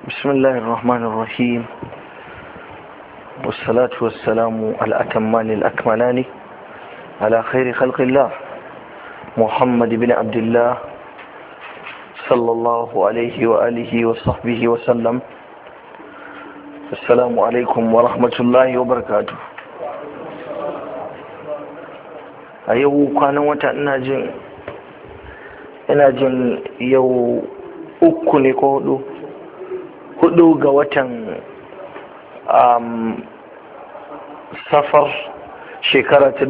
بسم الله الرحمن الرحيم والصلاة والسلام الأتمان الأكملان على خير خلق الله محمد بن عبد الله صلى الله عليه وآله وصحبه وسلم. السلام عليكم ورحمة الله وبركاته. أيوه كان وتا ina jin yau uku ne ko hudu ga watan safar shekara ta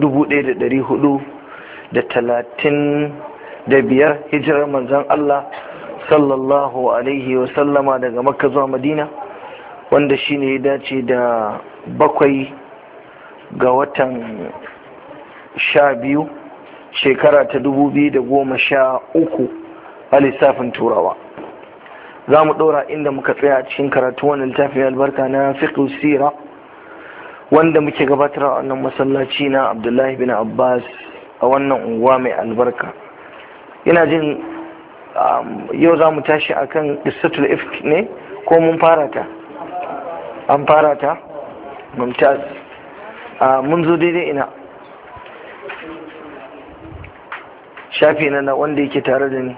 1435 hijirar manzon Allah sallallahu alaihi wasallama daga makka zuwa madina, wanda shine ya dace da 7 ga watan 12 shekara ta 2013 a lissafin turawa. za mu ɗora inda muka tsaya a cikin karatu wannan littafin albarka na fiqh sira wanda muke gabatar a wannan masallaci na Abdullahi bin Abbas a wannan unguwa mai albarka. ina jin yau za mu tashi akan qissatul ifk ne ko mun fara ta? An fara ta? Mumtaz. Mun zo daidai ina shafi na wanda yake tare da ni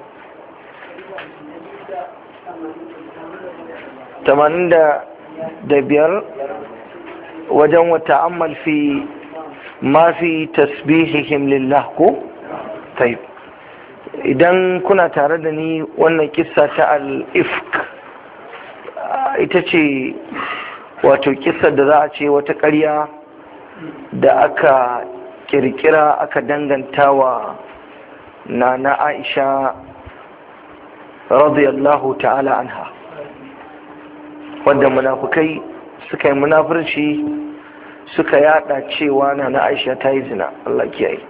85 wajen wata ammal fi ma fi tasbihihim lillah ko? Tayyib, idan kuna tare da ni, wannan kissa ta al-ifk ita ce wato kissar da za a ce wata ƙarya da aka kirkira aka danganta wa nana Aisha radiyallahu ta'ala anha, wanda munafukai suka yi munafurci suka yada cewa na Aisha ta yi zina. Allah kiyaye.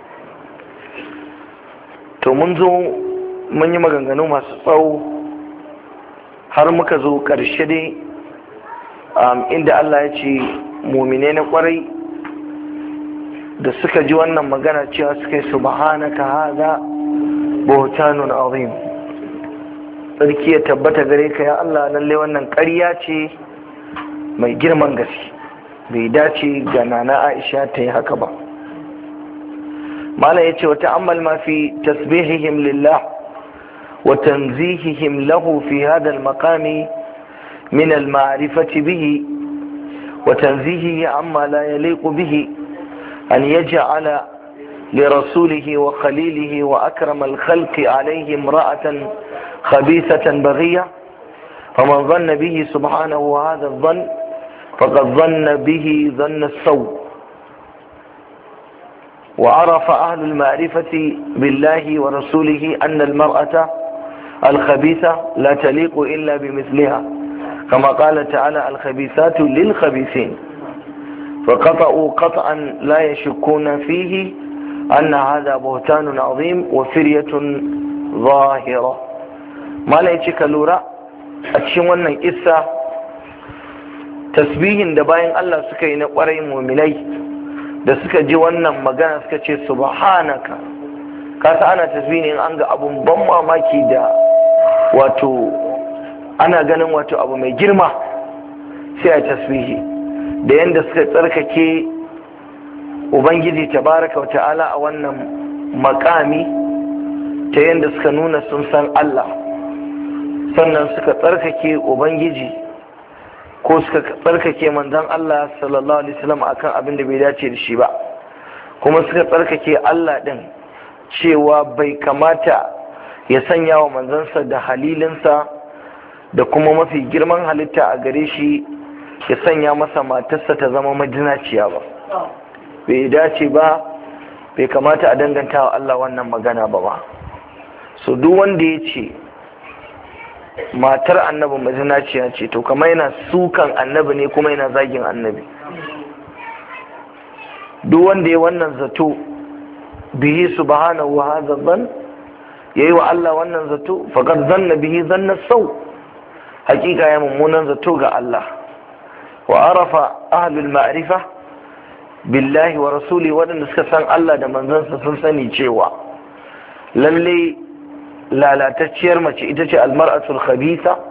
To mun zo mun yi maganganu masu tsawo har muka zo ƙarshe dai inda Allah ya ce mumine na kwarai da suka ji wannan magana cewa suka yi subhanaka hadha buhtanun azim, sarki ya tabbata gare ka ya Allah, lalle wannan ƙarya ce mai girman gaske, bai dace ga nana Aisha ta yi haka ba. Malam yace wa ta'ammal ma fi tasbihihim lillah wa tanzihihim lahu fi hadha al-maqami min al-ma'rifati bihi wa tanzihihi amma la yaliqu bihi an yaj'ala لرسوله وخليله وأكرم الخلق عليه امرأة خبيثة بغية، فمن ظن به سبحانه هذا الظن فقد ظن به ظن السوء. وعرف أهل المعرفة بالله ورسوله أن المرأة الخبيثة لا تليق إلا بمثلها، كما قال تعالى الخبيثات للخبيثين، فقطعوا قطعا لا يشكون فيه أن هذا بهتان عظيم وفرية ظاهرة. ما لا يشك لورا أتشمون إسا تسبيهن دباين الله سكي نقرأي مؤمني da suka ji wannan magana suka ce subhanaka. Kasa ana tasbihin an ga abun ban mamaki da wato ana ganin wato abu mai girma sai a tasbihi, da yanda suka tsarkake Ubangiji tabaraka wa ta'ala a wannan makami ta yadda suka nuna sun san Allah, sannan suka tsarkake Ubangiji ko suka tsarkake manzon Allah sallallahu alaihi wasallam akan abin da bai dace da shi ba, kuma suka tsarkake Allah din cewa bai kamata ya sanya wa manzansa da halilinsa da kuma mafi girman halitta a gare shi ya sanya masa matarsa ta zama majinaciya ba. Bai dace ba, bai kamata a danganta wa Allah wannan magana ba. So duk wanda ya ce matar annabi mazinaciya ce, to kama yana sukan annabi ne kuma yana zagin annabi. Duk wanda ya wannan zato bihi subhanahu wa hadha dhann, yayi wa Allah wannan zato, faqad zanna bihi zanna sau, hakika ya mummunan zato ga Allah. Wa arafa ahlul ma'rifa billahi wa rasuli, waɗanda suka san Allah da manzansa sun sani cewa lalle lalatacciyar mace ita ce almar'atul khabitha,